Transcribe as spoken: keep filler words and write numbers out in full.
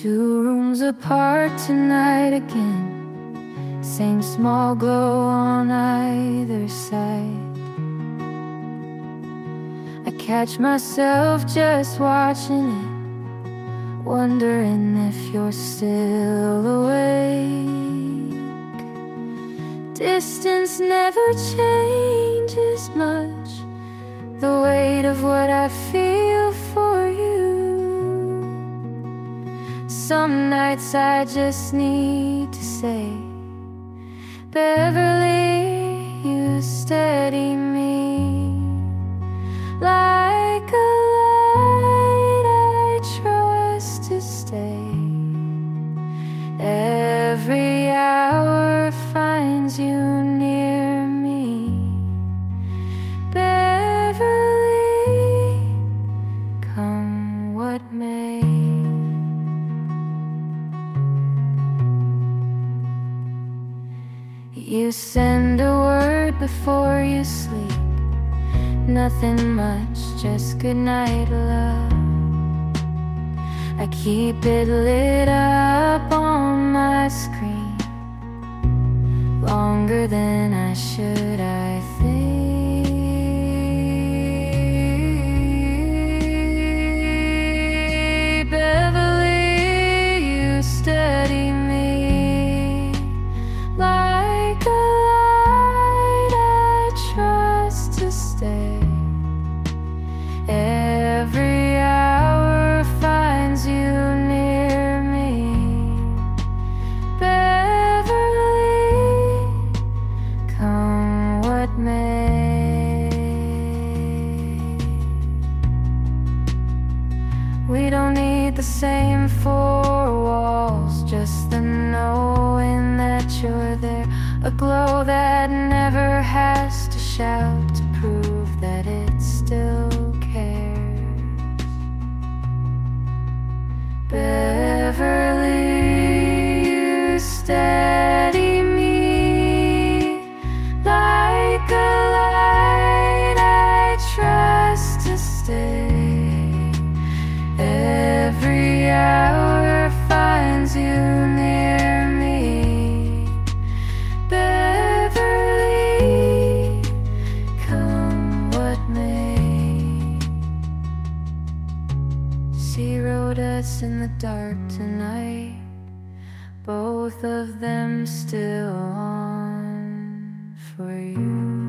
Two rooms apart tonight again, same small glow on either side. I catch myself just watching it, wondering if you're still awake. Distance never changes much, the weight of what I feel for you. Some nights I just need to say, Beverly, you steady me. Like a light I trust to stay. Every hour finds you near me. Beverly, come what may. You send a word before you sleep, nothing much, just good night, love. I keep it lit up on my screen, longer than I should, I think. Beverly, you steady me. Like a light I trust to stay. Every hour finds you near me. Beverly, come what may. We don't need the same four walls, just the knowing that you're there. A glow that never has to shout to prove that it still cares. Beverly, you steady me. Like a light I trust to stay. Every hour finds you near me. Beverly, come what may. She wrote us in the dark tonight, both of them still on for you.